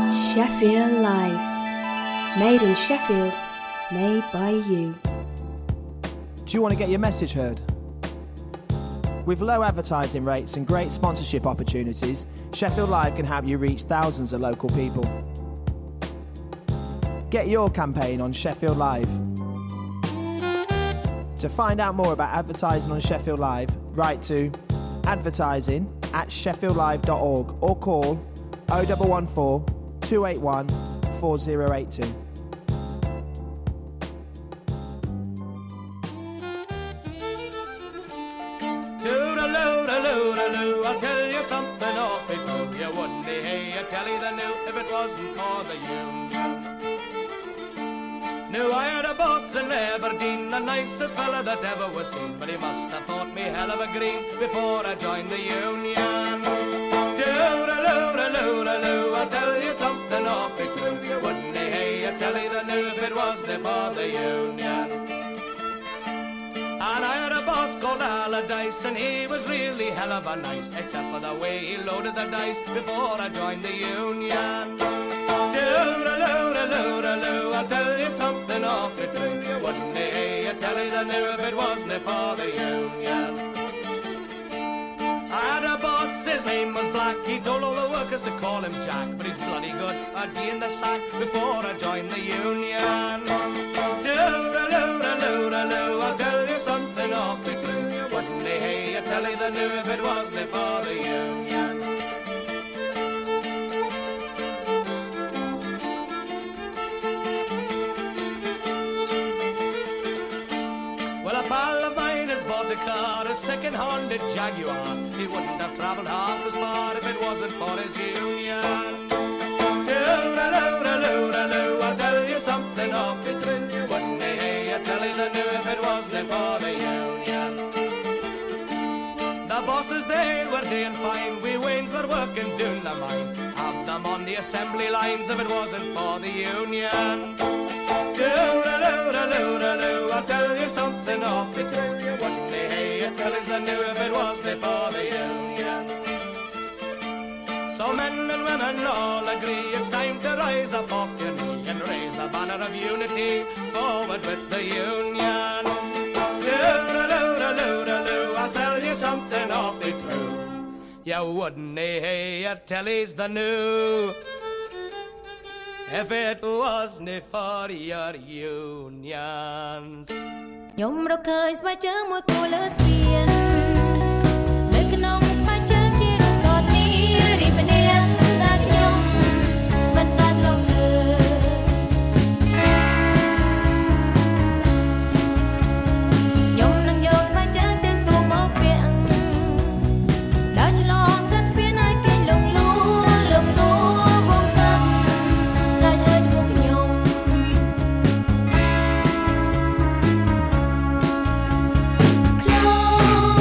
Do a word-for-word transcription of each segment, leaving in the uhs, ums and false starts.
Sheffield Live. Made in Sheffield, made by you. Do you want to get your message heard? With low advertising rates and great sponsorship opportunities, Sheffield Live can help you reach thousands of local people. Get your campaign on Sheffield Live. To find out more about advertising on Sheffield Live, write to advertising at sheffield live dot org or call oh one one four, two eight one, four oh eight two. Toodaloo-daloo-daloo, I'll tell you something awfully true. You wouldn't be hey, I tell you the new if it wasn't for the union. Knew I had a boss in Aberdeen, the nicest fella that ever was seen, but he must have thought me hell of a green before I joined the union. Toodaloo-daloo-daloo, I'll tell you something awfully true. You wouldn't be hey, I tell you the new if it wasn't for the union. And I had a boss called Allardyce, and he was really hell of a nice, except for the way he loaded the dice before I joined the union. Toodaloo-daloo-daloo, I'll tell you something awfully true. You wouldn't be I tell you the new if it wasn't for the union. I had a boss, his name was Black. He told all the workers to call him Jack, but he's bloody good I'd be in the sack before I joined the union. Toodaloo-daloo-daloo, I'll tell you something awfully true. You wouldn't be I tell you the new if it wasn't for the union. Well, a pal of mine has bought a car, a second-handed Jaguar. He wouldn't have travelled half as far if it wasn't for his union. Toodaloo-daloo-daloo, I'll tell you something awfully true. You wouldn't be I tell you the new if it wasn't for the union. The bosses, they were doing fine. We Waynes were working down the mine. Have them on the assembly lines if it wasn't for the union. Toodaloo-daloo-daloo, I'll tell you something awfully true. You wouldn't be I tell you the new if it wasn't for the union. So men and women all agree it's time to rise up off your knee and raise the banner of unity forward with the union. Toodaloo-daloo-daloo, I'll tell you something awfully true. You wouldn't I tell you's the new if it wasn't for your unions. ខ្ញុំរកឃើញស្បែកជើងមួយគូលើស្ពាននៅក្នុងស្បែកជើងជារូបកោតនេះរីម្នាក់តែខ្ញុំមិនបានរកឃើញខ្ញុំនឹងយកស្បែកជើងទាំងគូមកពាក់ដើរឆ្លងទៅស្ពានឲ្យគេលងលួលងលួបងសិនតែឲ្យឈ្មោះខ្ញុំ Close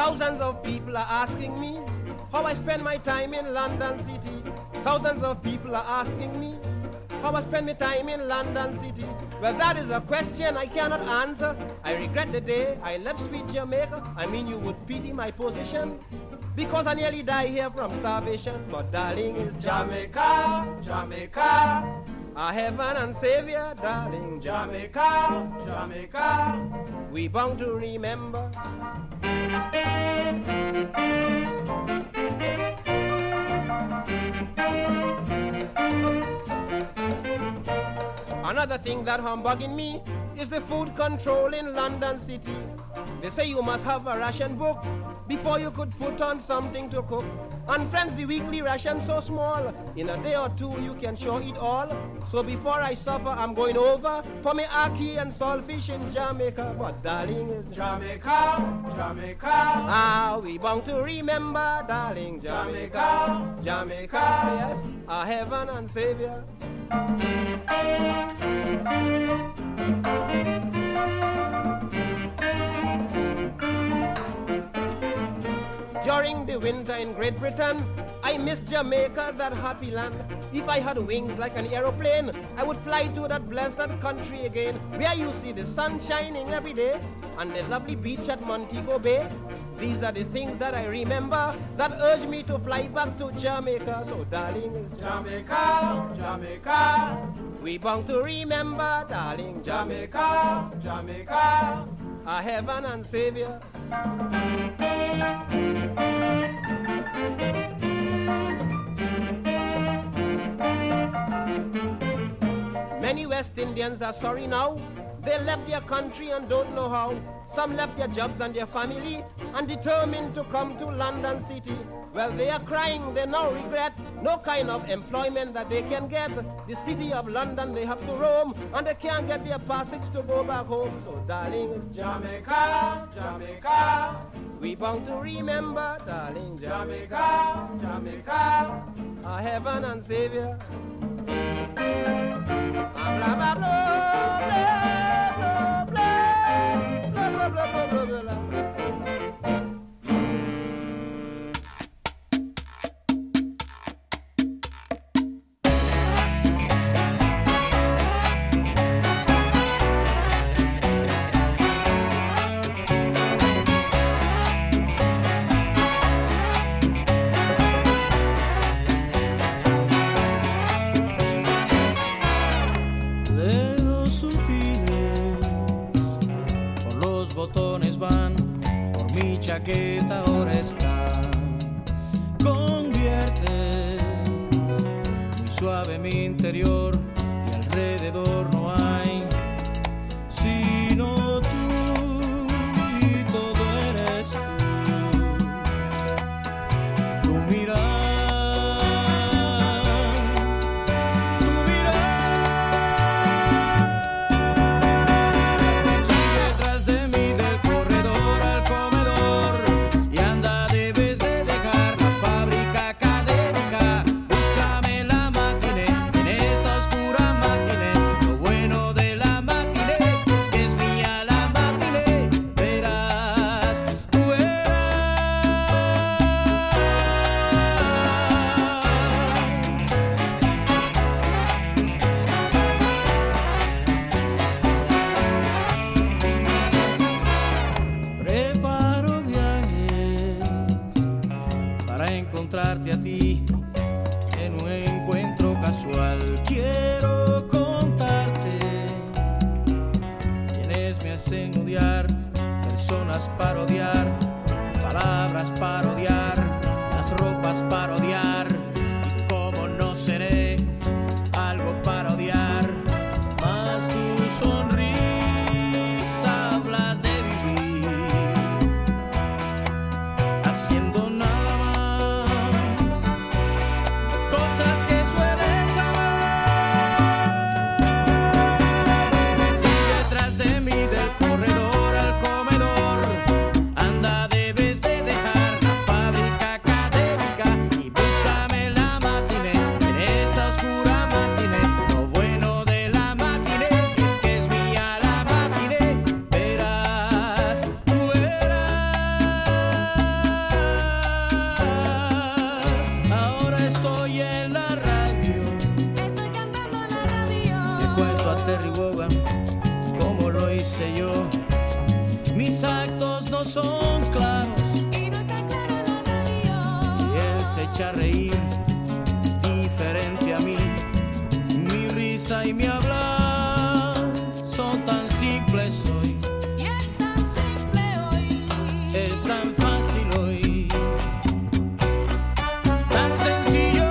Thousands of people are asking me how I spend my time in London City. Thousands of people are asking me how I spend my time in London City. Well, that is a question I cannot answer. I regret the day I left sweet Jamaica. I mean, you would pity my position, because I nearly died here from starvation. But darling, is Jamaica, Jamaica, our heaven and savior, darling. Jamaica, Jamaica, we bound to remember. Another thing that humbugging me is the food control in London City. They say you must have a ration book before you could put on something to cook. And friends, the weekly ration's so small, in a day or two you can sure eat all. So before I suffer, I'm going over for me ackee and saltfish in Jamaica. But darling, is Jamaica, Jamaica, ah, we bound to remember, darling. Jamaica, Jamaica, yes, our heaven and savior. During the winter in Great Britain, I miss Jamaica, that happy land. If I had wings like an aeroplane, I would fly to that blessed country again, where you see the sun shining every day and the lovely beach at Montego Bay. These are the things that I remember that urge me to fly back to Jamaica. So darling, is Jamaica, Jamaica, we bound to remember, darling. Jamaica, Jamaica, our heaven and savior. Many West Indians are sorry now. They left their country and don't know how. Some left their jobs and their family and determined to come to London City. Well, they are crying, they now regret no kind of employment that they can get. The city of London they have to roam, and they can't get their passage to go back home. So darling, it's Jamaica, Jamaica, we bound to remember, darling. Jamaica, Jamaica, our heaven and savior. Blah, blah, blah, blah, blah, blah, blah, blah, blah, blah, blah, blah. Chaqueta ahora está, conviertes muy suave mi interior y alrededor no hay sino tú y todo eres tú. Tu mirada, tu mirada sigue detrás de mí del corredor al comedor. Encontrarte a ti en un encuentro casual. Quiero contarte quienes me hacen odiar, personas para odiar, palabras para odiar, las ropas para odiar. Y cómo no seré algo para odiar, más tu sonrisa habla de vivir haciendo nada. Es sé yo, mis actos no son claros Y no está claro lo navío. y él se echa a reír diferente a mí. Mi risa y mi hablar son tan simples hoy, Y es tan simple hoy. es tan fácil hoy, tan sencillo.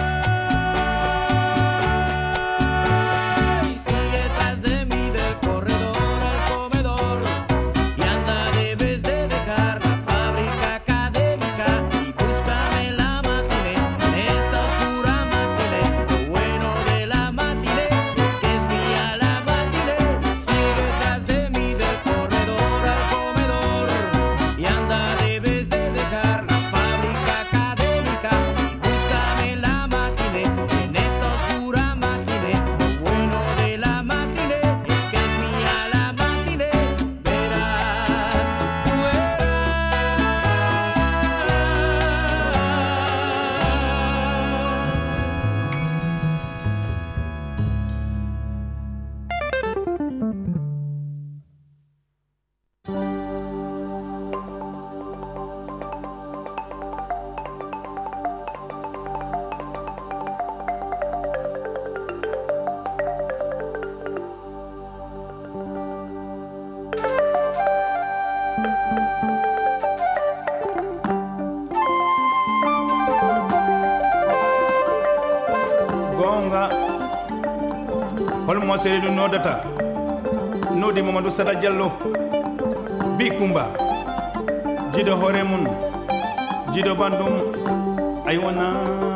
Y sigue tras de mí del corredor al comedor y anda, debes de dejar la fábrica académica y búscame la matiné en esta oscura matiné. Lo bueno de la matiné es que es mía la matiné. Y sigue tras de mí del corredor al comedor y anda, debes de dejar la fábrica académica y búscame la matiné en esta oscura matiné. Lo bueno de la matiné es que es mía la matiné. Verás, gonga holmo seredu nodata nodi Mamadou Sada Diallo bi Kumba jido hore mun jido bandum ay wona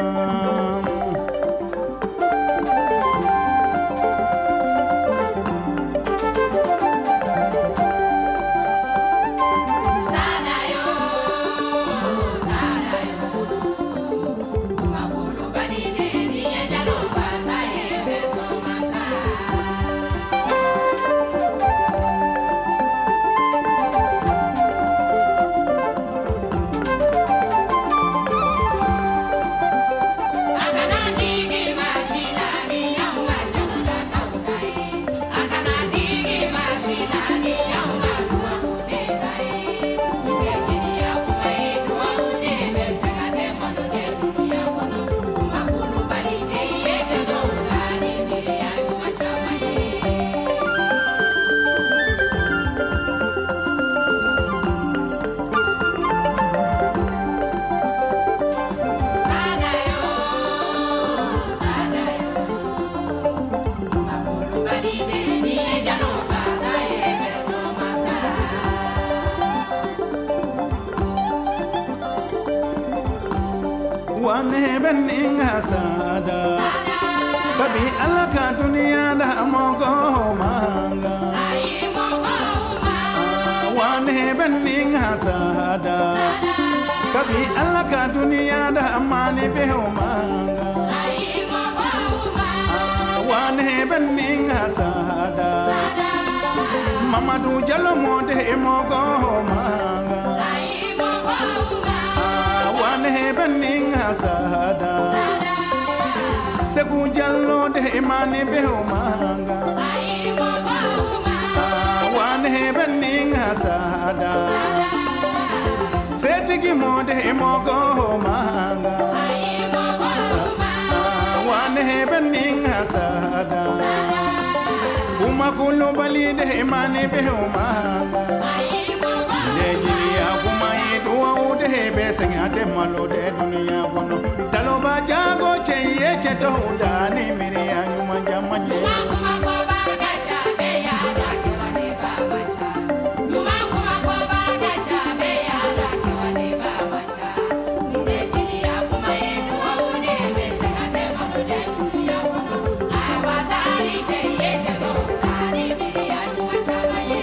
wane ben ingasada kabi alaka dunia da mogo manga wane ben ingasada kabi alaka dunia da mani be manga wane ben ingasada Mamadou Diallo mode mogo manga wane ben hasada Seku Diallo de imani be manga wane ben hasada Setigi mode mogo manga wane ben hasada Kuma kulu bali de imani be manga Nigeria kuma idua ude be sengate malo de dunia kono Taloba jago cheye cheto udani miri anyuma jamanye Kuma fo baga cha be ya da ke wale baba cha. Kuma kuma fo baga cha be ya da ke wale baba cha. Ni de jini ya kuma yedu wa une be sengate malo de dunia kono. Ai wa dari che ye che do dari miri anyuma chamaye.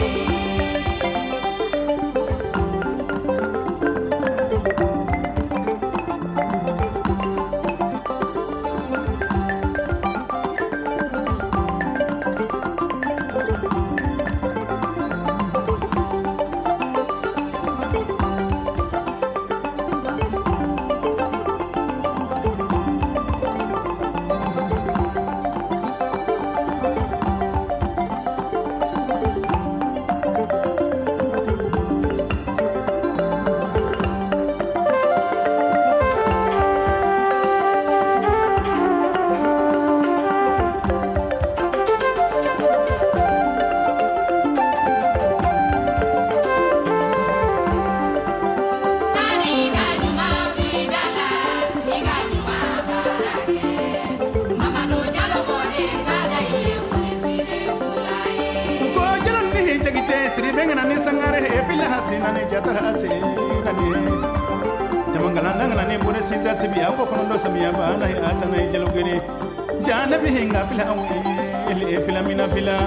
bengana ni sangare e fila hasina ni jatara hasina ni jamangala nangana ni bone sisa sibi ako kono do samiya bana hi atana jalogere jana bi hinga fila awi ele fila mina fila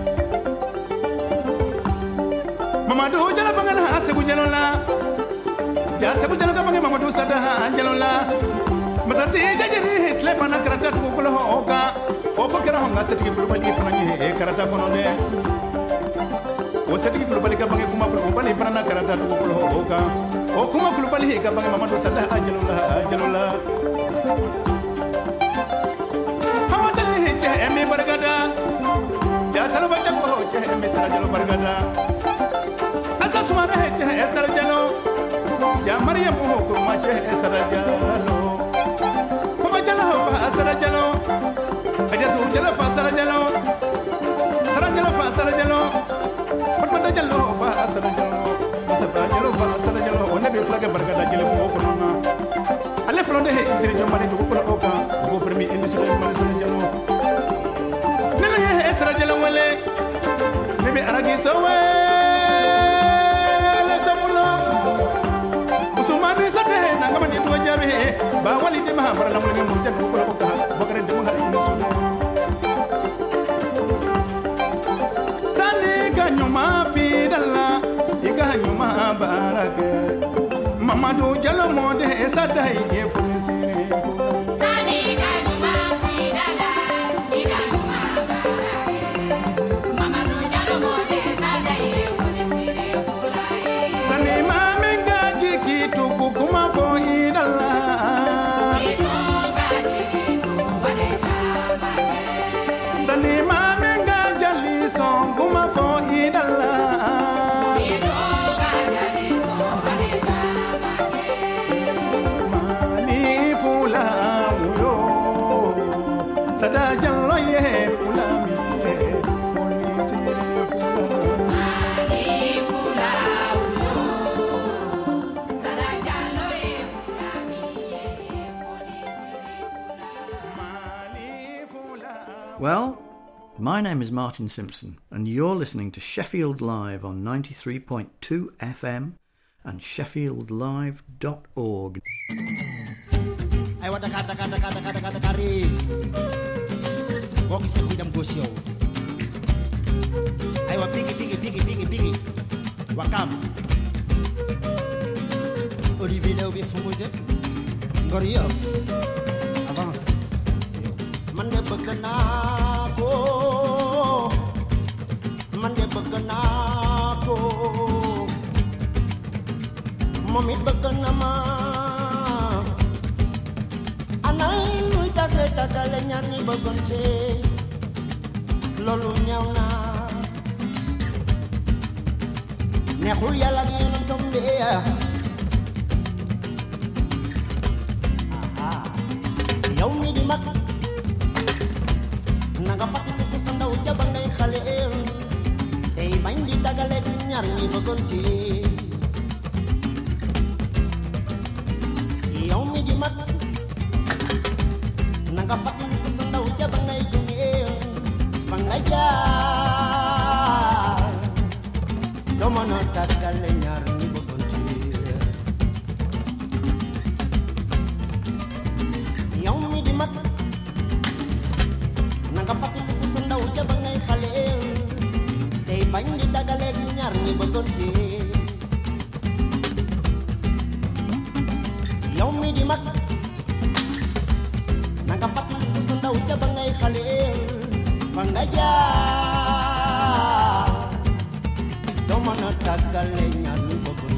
mamadu jala bangana asebu jalola ja sebu jaloga bangi mamadu sada jalola masasi jajiri hitle bana karata ko ko hoka oko kera honga setiki kulubali fanani e karata kono ne o setiki kulubali ka bangi kuma kulubali fanana karata ko ko hoka o kuma kulubali ka bangi mamadu sada jalola jalola hawadali je emi bargada ja talaba ko je emi sara jalo bargada asa sumara je sara jalo ja maryam ho kurma je sara jalo kuma jalo ba sara jalo ajatu jalo fa sara jalo sara jalo fa sara jalo fatma jalo fa sara jalo musafa jalo fa sara jalo onabe flaga bargada jalo ko nona ale flonde he sere jomani to ko oka ko permi industrie mali sara jalo nana he sara jalo wale nebe aragi sowe la samulo usumani sade na ngamani to jabe ba wali de ma bara na mo mo jado ko oka bakare de mo ha industrie nyuma fidalla iga nyuma barake mamadu jalo mode sadai e funisire sani ga nyuma fidalla iga nyuma barake mamadu jalo mode sadai e funisire fulai sani mamenga jiki tuku kuma fo idalla idonga jiki tuku wale chamake sani mamenga jali songuma fo idalla idoga jali so wale chamake mani fula muyo sada jallo ye fula mi foni sire fula mani fula muyo sada jallo ye fula mi foni sire fula mani fula. Well, my name is Martin Simpson, and you're listening to Sheffield Live on ninety-three point two F M and sheffield live dot org. Ay wata kata kata kata kata kata kari. Boki se kuidam gosio. Ay wa pigi pigi pigi pigi pigi. Wakam. Olivier Léobe Fumude. Ngoriof. Avance. Man de bëgg naa ko man de bëgg naa ko moom it bëgg na ma anay luy tàgge tàggale ñaar ñi bëggante loolu ñaaw na neexul yàlla ak yéen a tombe yow mi di mag nanga fàttali ko sa ndaw ja ba ngay xale tey bañ di dagale ñaar ñi bëggante yow mi di mag nanga fàttali ko sa ndaw ja ba ngay gunge ba nga jaar doo mën a dagale ñaar ñi bëggante yow mi di mag nanga fàttali ko sa ndaw ja ba ngay xale tey bañ di dagale ñaar ñi bëggante yow mi di mag nanga fàttali ko sa ndaw ja ba ngay xale fa nga jaar doo mën a dagale ñaar ñi bëggante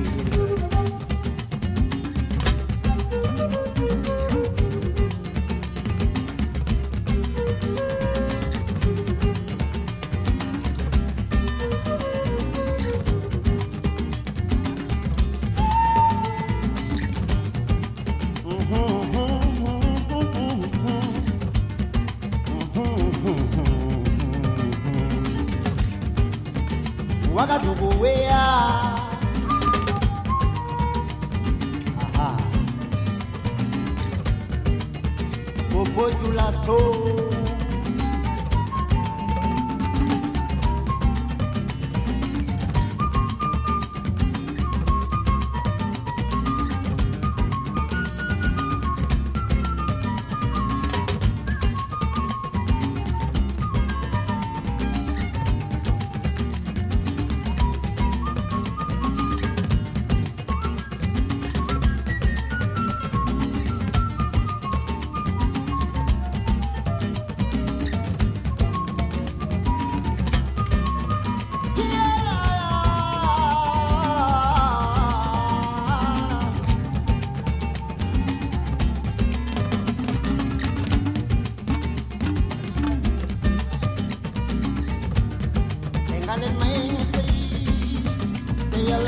Wagadugu wea aha Bobo Julaso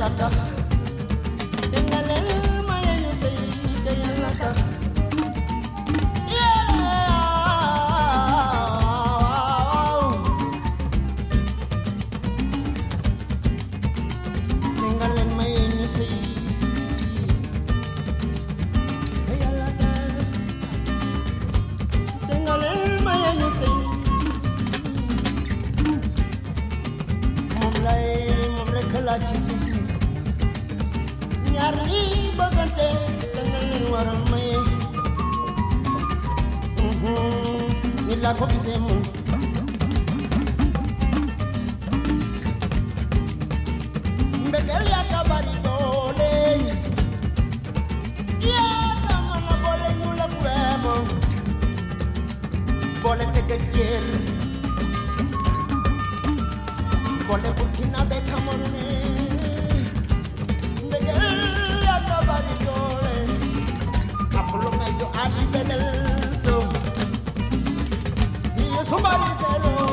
yalata tengalel maya you say te yalata tengalel maya you say te yalata tengalel maya you say la chikisi nyarni bagante tangal waram may mhm illa ko bisemu mbegel ya kabari dole ya tamana bole nula buemo bole tekejer bole burkina be kamone somebody said oh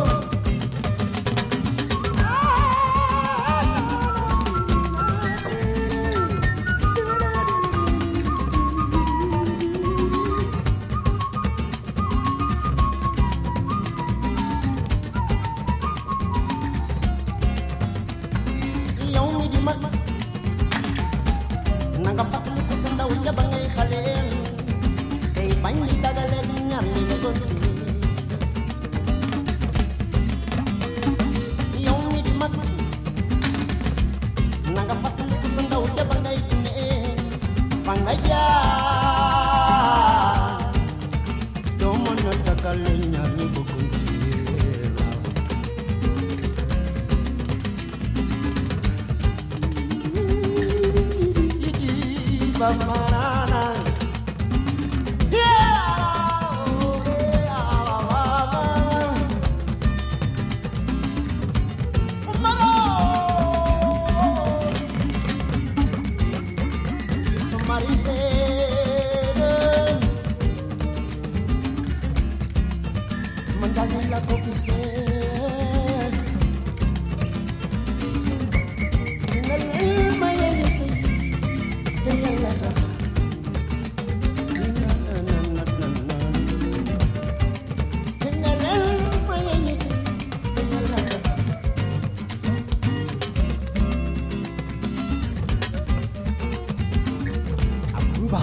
yow mi di mag nanga fàttali ko sa ndaw ja ba ngay xale tey bañ di dagale ñaar ñi nga doon nanga fàttali ko sa ndaw ja ba ngay ne fa nga jaar doo mën a dagale ñaar ñi bokkoon ci ba marana la coquise en el alma y en ese de la la en el alma y en ese de la la Aruba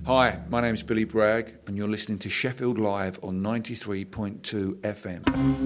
Hi, my name is Billy Bragg, and you're listening to Sheffield Live on ninety-three point two F M.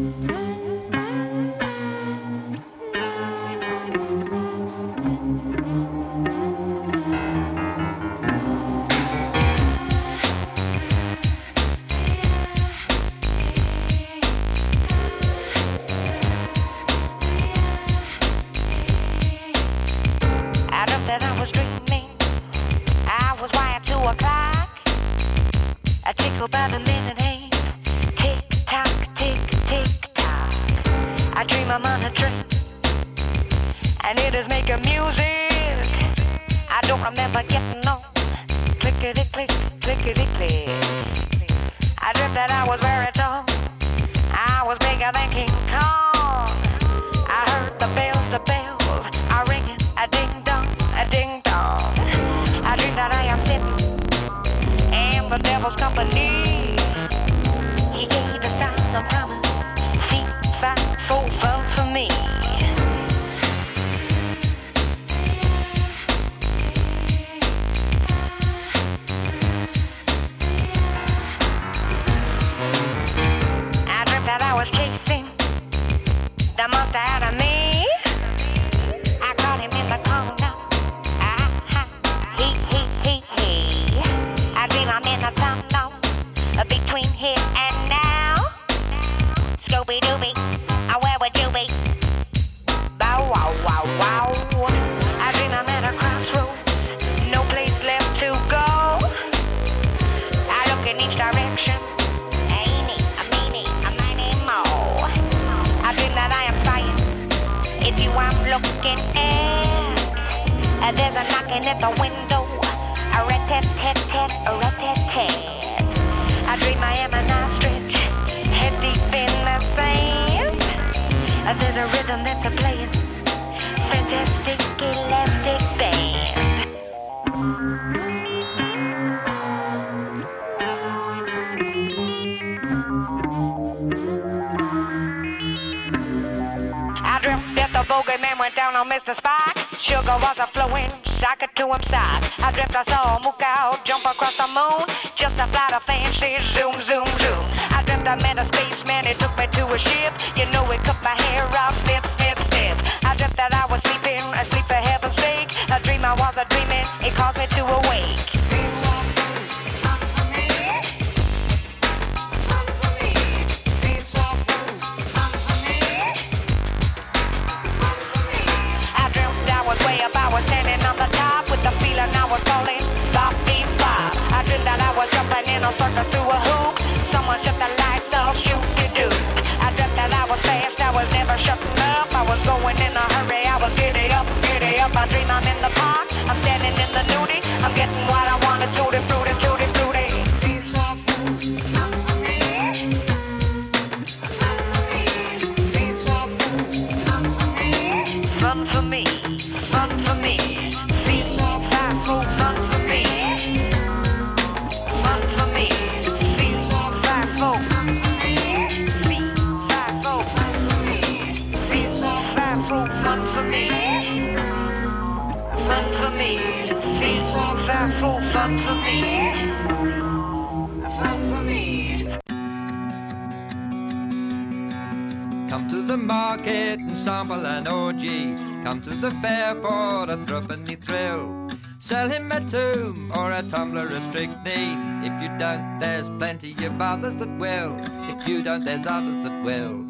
Come to the market and sample an orgy. Come to the fair for a threepenny thrill. Sell him a tomb or a tumbler of strychnine. If you don't, there's plenty of others that will. If you don't, there's others that will.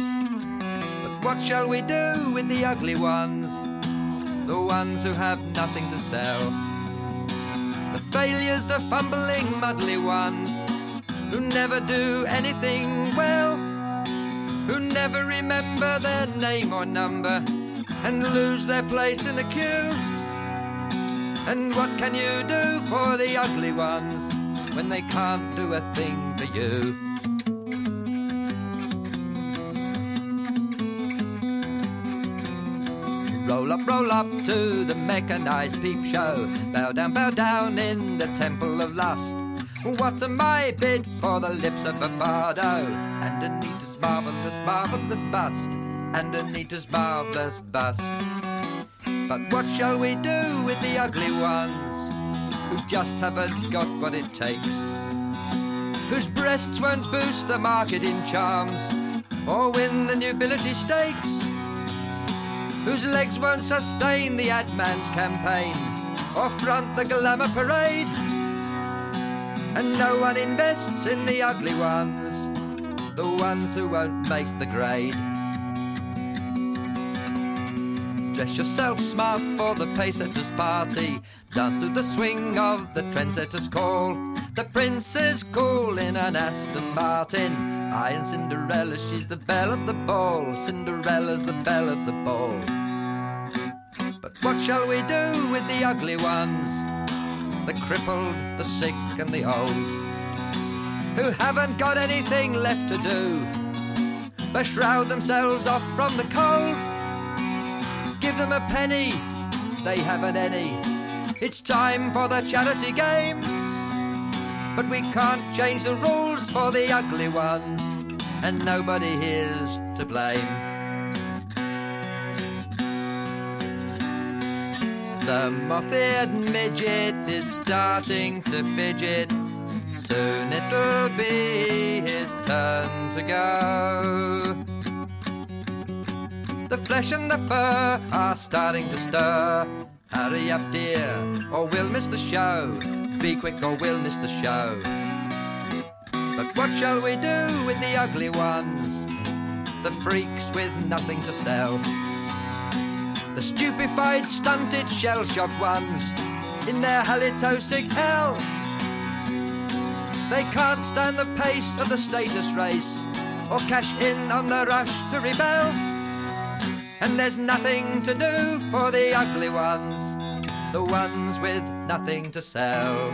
But what shall we do with the ugly ones? The ones who have nothing to sell. The failures, the fumbling, muddly ones, who never do anything well, who never remember their name or number and lose their place in the queue. And what can you do for the ugly ones when they can't do a thing for you? Roll up, roll up to the mechanized peep show. Bow down, bow down in the temple of lust. What am I bid for the lips of a bardo and Anita's marvellous, marvellous bust, and Anita's marvellous bust? But what shall we do with the ugly ones? who just haven't got what it takes, whose breasts won't boost the market in charms or win the nobility stakes, whose legs won't sustain the ad man's campaign or front the glamour parade. And no one invests in the ugly ones, the ones who won't make the grade. Dress yourself smart for the pacesetters' party, dance to the swing of the trendsetters' call. The prince is cool in an Aston Martin, I and Cinderella, she's the belle of the ball. Cinderella's the belle of the ball. But what shall we do with the ugly ones, the crippled, the sick and the old, who haven't got anything left to do but shroud themselves off from the cold? Give them a penny, they haven't any. It's time for the charity game, but we can't change the rules for the ugly ones, and nobody here's to blame. The moth-eared midget is starting to fidget, soon it'll be his turn to go. The flesh and the fur are starting to stir. Hurry up, dear, or we'll miss the show. Be quick or we'll miss the show. But what shall we do with the ugly ones, the freaks with nothing to sell, the stupefied, stunted, shell-shocked ones in their halitosis hell? They can't stand the pace of the status race or cash in on the rush to rebel. And there's nothing to do for the ugly ones, the ones with nothing to sell.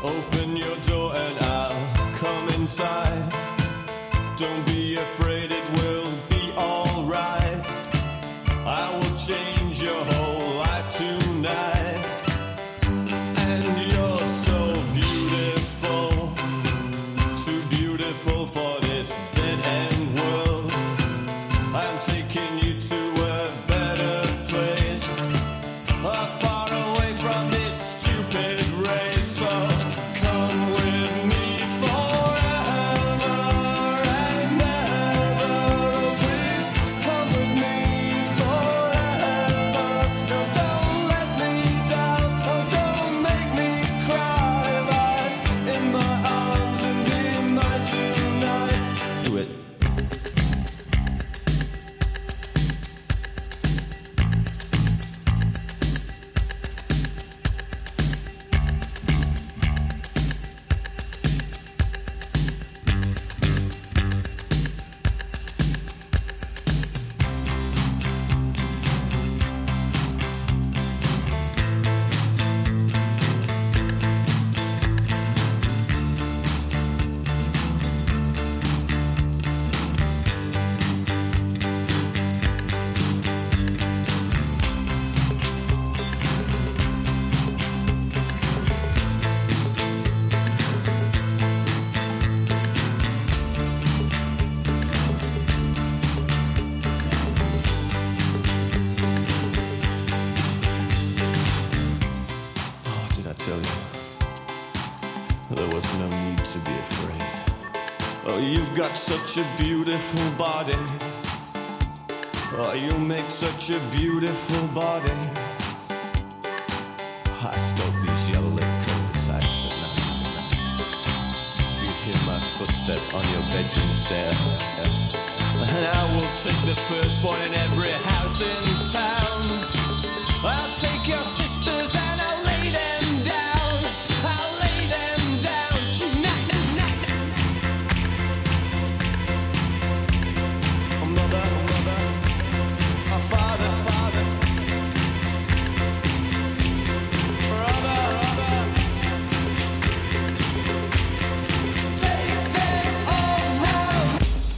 Open your door and I'll come inside. Don't be afraid, it will be alright. I will change your whole life tonight. And you're so beautiful, too beautiful for this dead-end world. I'm taking you to a better place, uh, far away from this stupid race. So come with me forever and ever. Please come with me forever. No, don't let me down. Oh, don't make me cry. Lie in my arms and be mine tonight. Do it. Oh, did I tell you? There was no need to be afraid. Oh, you've got such a beautiful body. Oh, you make such a beautiful body. I stalk these yellow lit cul-de-sacs at night. You hear my footstep on your bedroom stair. And I will take the firstborn in every house in town. I'll take your sisters and I'll lay them down. I'll lay them down tonight. Oh, mother, oh, mother, oh, father, father, brother, brother. Take them all now.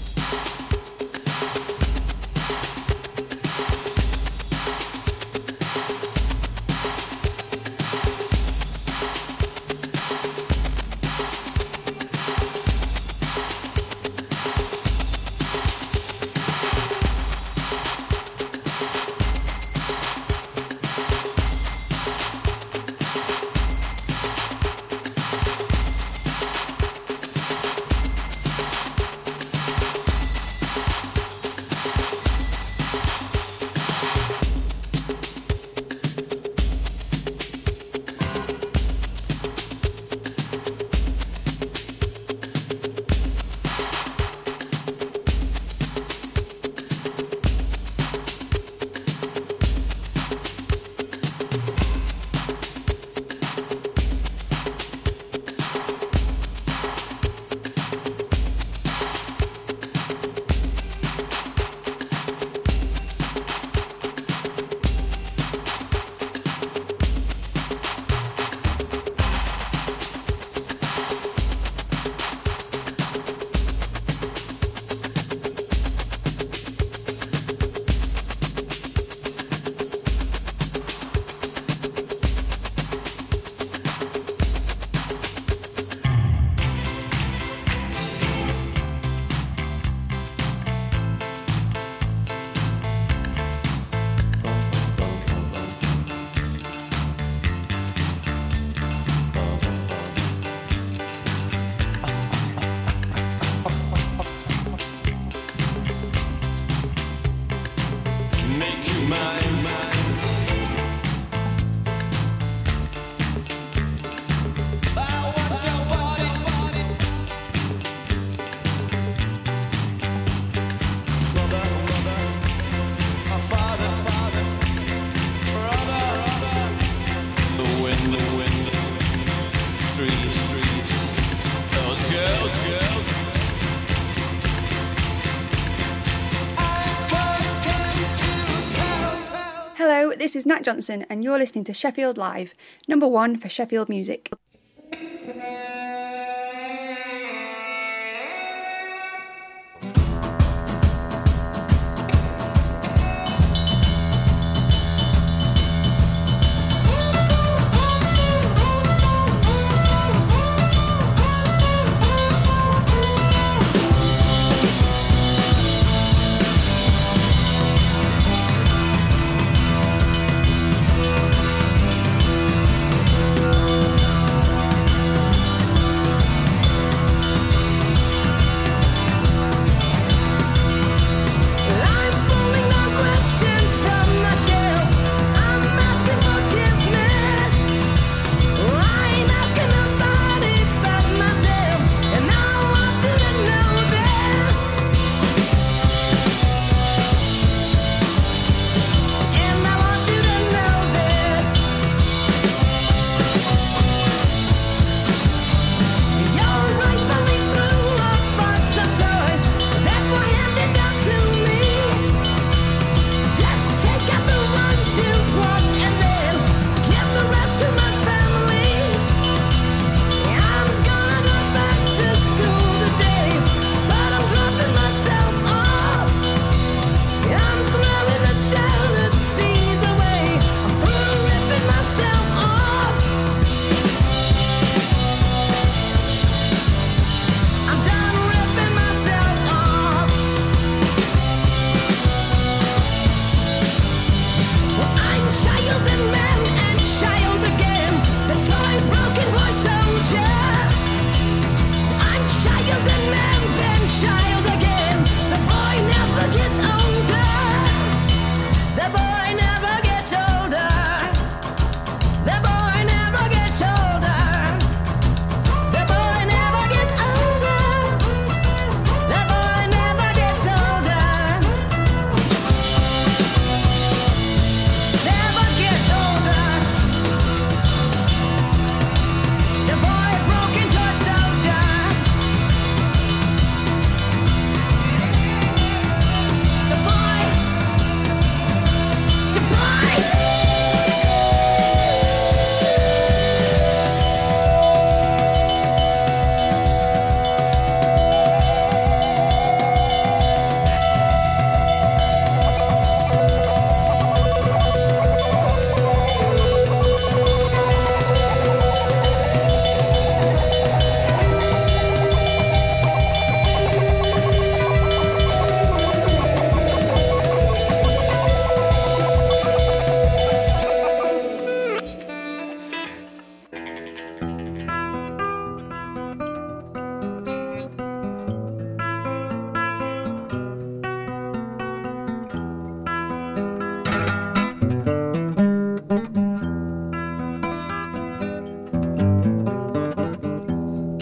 Hello, this is Nat Johnson and you're listening to Sheffield Live, number one for Sheffield music.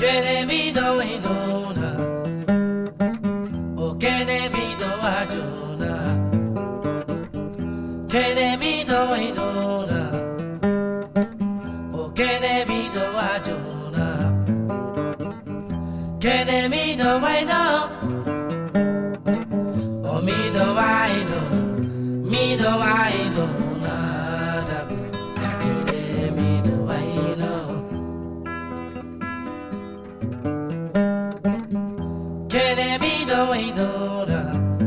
Kene mi do indona, oh kene mi do ajuna. Kene mi do indona, oh kene mi do ajuna. Kene mi do waino, oh mi do waino, mi do waino na dabi. Kene mi do waino. Kene mi do waino na,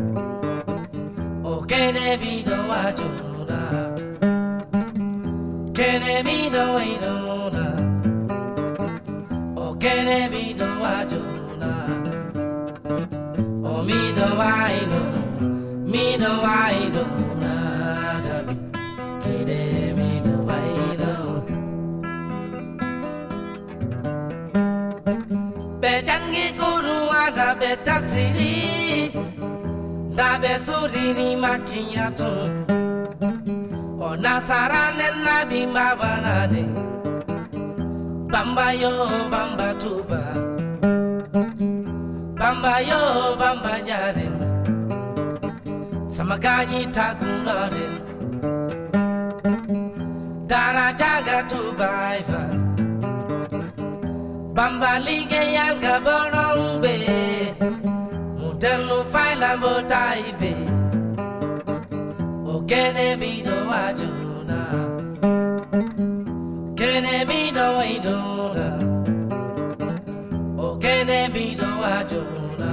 oh kene mi do ajuna. Kene mi do waino na, oh kene mi do ajuna. Oh mi do waino, mi do waino na dabi. Kene mi do waino. Bejangi guru ada betaksiri, da besuri ni makiyato. O nasarane nabi mabanade, bamba yo bamba tuba, bamba yo bamba jare, samagani tagunade, dara jaga tuba ifa. Bamba lige yanga borongbe, mudelu faila motaibe. O kene mi do ajuna, kene mi do idona. O kene mi do ajuna,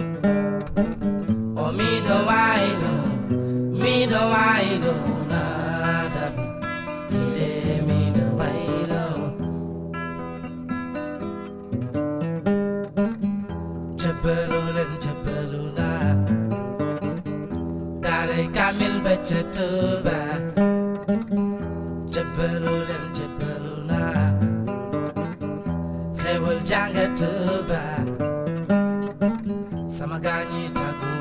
o mi do aido, mi do idona. Kene mi do aido. Chapelulin chapeluna, dare kamil bachatuba. Chapelulin chapeluna, khewul janga tuba. Samagani tagu.